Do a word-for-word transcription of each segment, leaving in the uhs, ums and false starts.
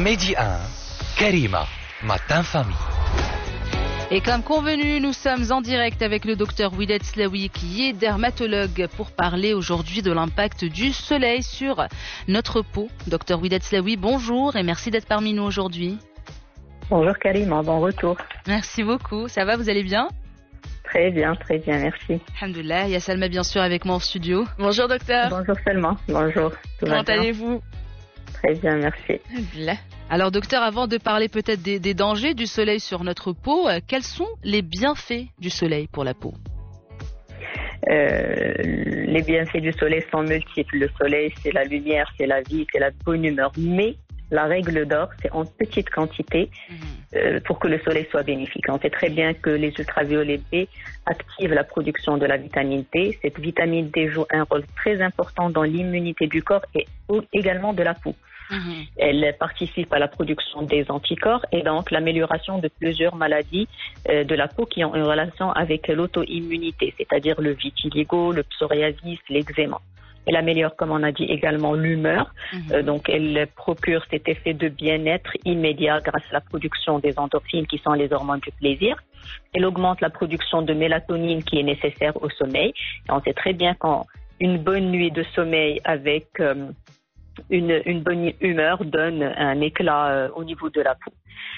Midi un, Karima, Matin Famille. Et comme convenu, nous sommes en direct avec le docteur Ouilet Slaoui qui est dermatologue pour parler aujourd'hui de l'impact du soleil sur notre peau. Docteur Ouilet Slaoui, bonjour et merci d'être parmi nous aujourd'hui. Bonjour Karima, bon retour. Merci beaucoup, ça va, vous allez bien? Très bien, très bien, merci. Alhamdoulilah, il y a Salma bien sûr avec moi en studio. Bonjour docteur. Bonjour Salma, bonjour. Comment allez-vous? Très bien, merci. Alhamdoulilah. Alors docteur, avant de parler peut-être des, des dangers du soleil sur notre peau, euh, quels sont les bienfaits du soleil pour la peau? euh, Les bienfaits du soleil sont multiples. Le soleil, c'est la lumière, c'est la vie, c'est la bonne humeur. Mais la règle d'or, c'est en petite quantité mmh. euh, pour que le soleil soit bénéfique. On sait très bien que les ultraviolets B activent la production de la vitamine D. Cette vitamine D joue un rôle très important dans l'immunité du corps et également de la peau. Mmh. Elle participe à la production des anticorps et donc l'amélioration de plusieurs maladies euh, de la peau qui ont une relation avec l'auto-immunité, c'est-à-dire le vitiligo, le psoriasis, l'eczéma. Elle améliore, comme on a dit, également l'humeur. Mmh. Euh, donc, elle procure cet effet de bien-être immédiat grâce à la production des endorphines qui sont les hormones du plaisir. Elle augmente la production de mélatonine qui est nécessaire au sommeil. Et on sait très bien qu'une bonne nuit de sommeil avec euh, une, une bonne humeur donne un éclat euh, au niveau de la peau.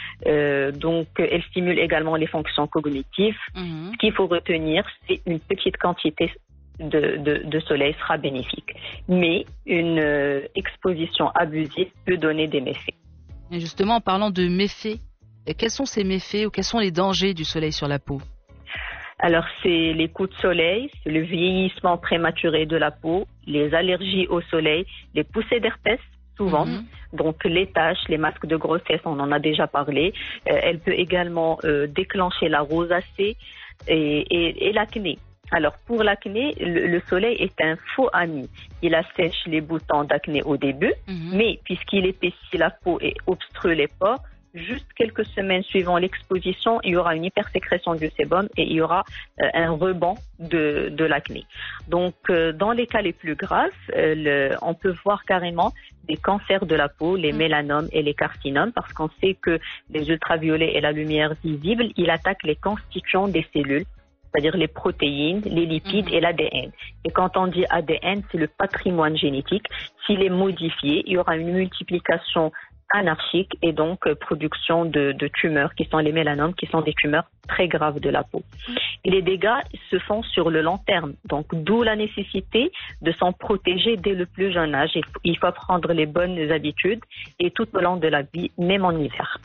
Euh, donc, elle stimule également les fonctions cognitives. Mmh. Ce qu'il faut retenir, c'est une petite quantité De, de, de soleil sera bénéfique. Mais une euh, exposition abusive peut donner des méfaits. Et justement, en parlant de méfaits, quels sont ces méfaits ou quels sont les dangers du soleil sur la peau? Alors, c'est les coups de soleil, c'est le vieillissement prématuré de la peau, les allergies au soleil, les poussées d'herpès, souvent. Mm-hmm. Donc, les taches, les masques de grossesse, on en a déjà parlé. Euh, elle peut également euh, déclencher la rosacée et, et, et l'acné. Alors, pour l'acné, le, le soleil est un faux ami. Il assèche les boutons d'acné au début, mmh. mais puisqu'il épaissit la peau et obstrue les pores, juste quelques semaines suivant l'exposition, il y aura une hypersécrétion du sébum et il y aura euh, un rebond de, de l'acné. Donc, euh, dans les cas les plus graves, euh, le, on peut voir carrément des cancers de la peau, les mmh. mélanomes et les carcinomes, parce qu'on sait que les ultraviolets et la lumière visible, ils attaquent les constituants des cellules, c'est-à-dire les protéines, les lipides mmh. et l'A D N. Et quand on dit A D N, c'est le patrimoine génétique. S'il est modifié, il y aura une multiplication anarchique et donc euh, production de, de tumeurs qui sont les mélanomes, qui sont des tumeurs très graves de la peau. Mmh. Et les dégâts se font sur le long terme. Donc, d'où la nécessité de s'en protéger dès le plus jeune âge. Il faut prendre les bonnes habitudes et tout au long de la vie, même en hiver.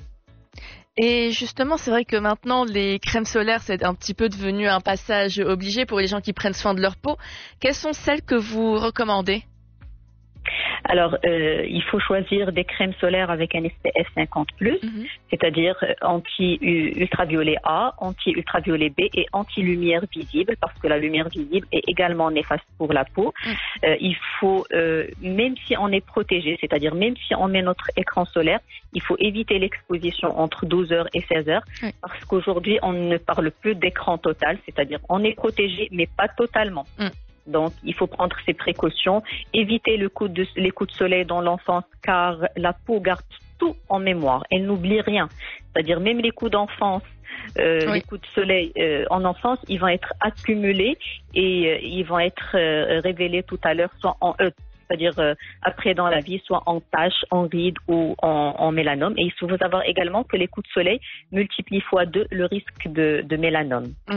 Et justement, c'est vrai que maintenant, les crèmes solaires, c'est un petit peu devenu un passage obligé pour les gens qui prennent soin de leur peau. Quelles sont celles que vous recommandez? Alors, euh, il faut choisir des crèmes solaires avec un S P F cinquante plus, mm-hmm. c'est-à-dire anti-ultraviolet A, anti-ultraviolet B et anti-lumière visible, parce que la lumière visible est également néfaste pour la peau. Mm. Euh, il faut, euh, même si on est protégé, c'est-à-dire même si on met notre écran solaire, il faut éviter l'exposition entre douze heures et seize heures, mm. parce qu'aujourd'hui, on ne parle plus d'écran total, c'est-à-dire on est protégé, mais pas totalement. Mm. Donc, il faut prendre ces précautions, éviter le coup de, les coups de soleil dans l'enfance, car la peau garde tout en mémoire. Elle n'oublie rien. C'est-à-dire, même les coups d'enfance, euh, oui. les coups de soleil euh, en enfance, ils vont être accumulés et euh, ils vont être euh, révélés tout à l'heure, soit en E, c'est-à-dire euh, après dans la vie, soit en taches, en rides ou en, en mélanome. Et il faut savoir également que les coups de soleil multiplient fois deux le risque de, de mélanome. Mm.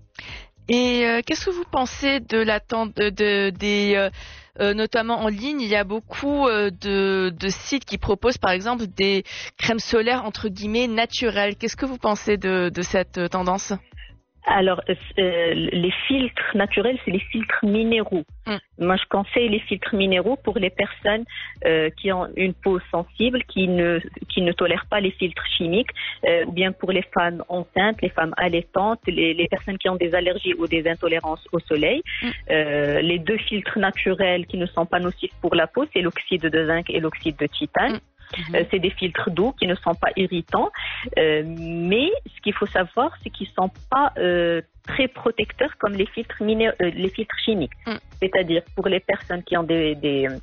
Et euh, qu'est-ce que vous pensez de l'attente de, de, des, euh, euh, notamment en ligne, il y a beaucoup euh, de, de sites qui proposent par exemple des crèmes solaires entre guillemets naturelles. Qu'est-ce que vous pensez de, de cette tendance? Alors, euh, les filtres naturels, c'est les filtres minéraux. Mm. Moi, je conseille les filtres minéraux pour les personnes euh, qui ont une peau sensible, qui ne qui ne tolèrent pas les filtres chimiques, euh, ou bien pour les femmes enceintes, les femmes allaitantes, les, les personnes qui ont des allergies ou des intolérances au soleil. Mm. Euh, les deux filtres naturels qui ne sont pas nocifs pour la peau, c'est l'oxyde de zinc et l'oxyde de titane. Mm. Mmh. Euh, c'est des filtres doux qui ne sont pas irritants, euh, mais ce qu'il faut savoir, c'est qu'ils ne sont pas euh, très protecteurs comme les filtres, miné- euh, les filtres chimiques. Mmh. C'est-à-dire pour les personnes qui ont des, des,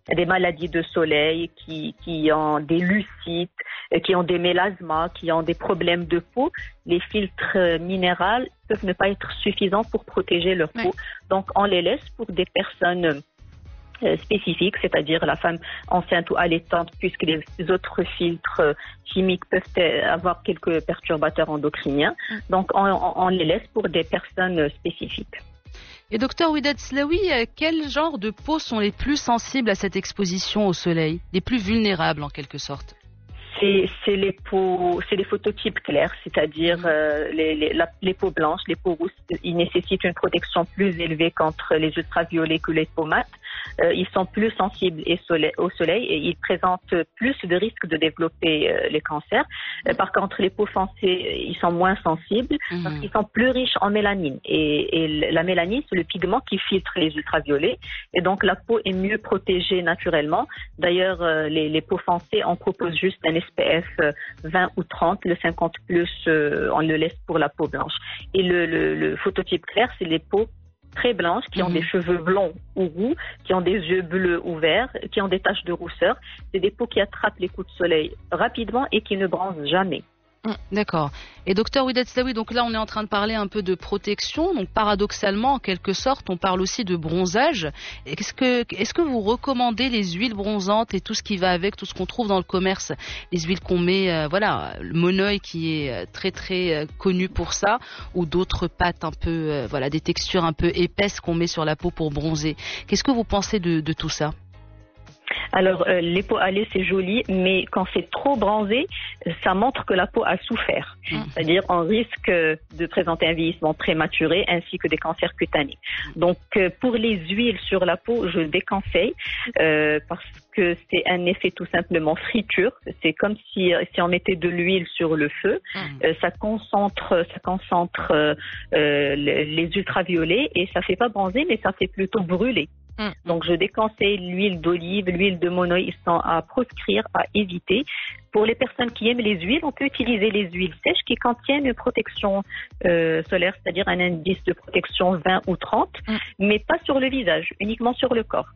des maladies de soleil, qui, qui ont des lucites, qui ont des mélasmas, qui ont des problèmes de peau, les filtres minéraux peuvent ne pas être suffisants pour protéger leur peau. Ouais. Donc, on les laisse pour des personnes spécifiques, c'est-à-dire la femme enceinte ou allaitante, puisque les autres filtres chimiques peuvent avoir quelques perturbateurs endocriniens. Donc, on, on les laisse pour des personnes spécifiques. Et docteur Ouidat Slaoui, quel genre de peaux sont les plus sensibles à cette exposition au soleil, les plus vulnérables en quelque sorte? C'est, c'est les peaux, c'est les phototypes clairs, c'est-à-dire euh, les, les, la, les peaux blanches, les peaux rousses. Ils nécessitent une protection plus élevée contre les ultraviolets que les peaux mates. Euh, ils sont plus sensibles et soleil, au soleil et ils présentent plus de risques de développer euh, les cancers. Euh, par contre, les peaux foncées, ils sont moins sensibles mmh. parce qu'ils sont plus riches en mélanine. Et, et la mélanine, c'est le pigment qui filtre les ultraviolets. Et donc, la peau est mieux protégée naturellement. D'ailleurs, euh, les, les peaux foncées, on propose juste un S P F vingt ou trente. Le cinquante plus, euh, on le laisse pour la peau blanche. Et le, le, le phototype clair, c'est les peaux très blanches, qui ont mmh. des cheveux blonds ou roux, qui ont des yeux bleus ou verts, qui ont des taches de rousseur. C'est des peaux qui attrapent les coups de soleil rapidement et qui ne bronzent jamais. Mmh, d'accord. Et docteur Ouidat Slaoui, donc là on est en train de parler un peu de protection, donc paradoxalement en quelque sorte on parle aussi de bronzage. Est-ce que, est-ce que vous recommandez les huiles bronzantes et tout ce qui va avec, tout ce qu'on trouve dans le commerce, les huiles qu'on met, euh, voilà, le Monoi qui est très très euh, connu pour ça, ou d'autres pâtes un peu, euh, voilà, des textures un peu épaisses qu'on met sur la peau pour bronzer. Qu'est-ce que vous pensez de, de tout ça? Alors, euh, les peaux hâlées, c'est joli, mais quand c'est trop bronzé, ça montre que la peau a souffert. Mmh. C'est-à-dire, on risque de présenter un vieillissement prématuré ainsi que des cancers cutanés. Donc, euh, pour les huiles sur la peau, je déconseille euh, parce que c'est un effet tout simplement friture. C'est comme si, si on mettait de l'huile sur le feu. Mmh. Euh, ça concentre, ça concentre euh, euh, les ultraviolets et ça fait pas bronzer, mais ça fait plutôt brûler. Donc, je déconseille l'huile d'olive, l'huile de Monoi, ils sont à proscrire, à éviter. Pour les personnes qui aiment les huiles, on peut utiliser les huiles sèches qui contiennent une protection euh, solaire, c'est-à-dire un indice de protection vingt ou trente, mm. mais pas sur le visage, uniquement sur le corps.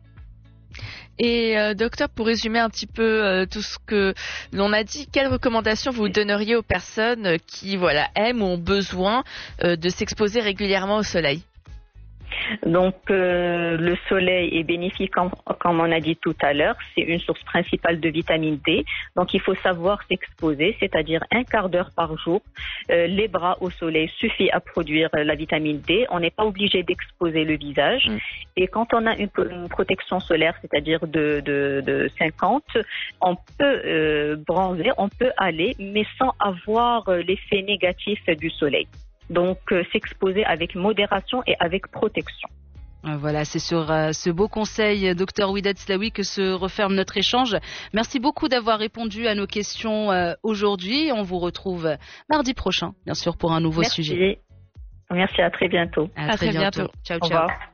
Et euh, docteur, pour résumer un petit peu euh, tout ce que l'on a dit, quelles recommandations vous donneriez aux personnes qui, voilà, aiment ou ont besoin euh, de s'exposer régulièrement au soleil? Donc, euh, le soleil est bénéfique, comme, comme on a dit tout à l'heure. C'est une source principale de vitamine D. Donc, il faut savoir s'exposer, c'est-à-dire un quart d'heure par jour. Euh, les bras au soleil suffit à produire la vitamine D. On n'est pas obligé d'exposer le visage. Mm. Et quand on a une, une protection solaire, c'est-à-dire de, de, de cinquante, on peut euh, bronzer, on peut aller, mais sans avoir l'effet négatif du soleil. Donc, euh, s'exposer avec modération et avec protection. Voilà, c'est sur euh, ce beau conseil, docteur Ouidat Slaoui, que se referme notre échange. Merci beaucoup d'avoir répondu à nos questions euh, aujourd'hui. On vous retrouve mardi prochain, bien sûr, pour un nouveau Merci. sujet. Merci, à très bientôt. À, à très, très bientôt. bientôt. Ciao, Au ciao. revoir.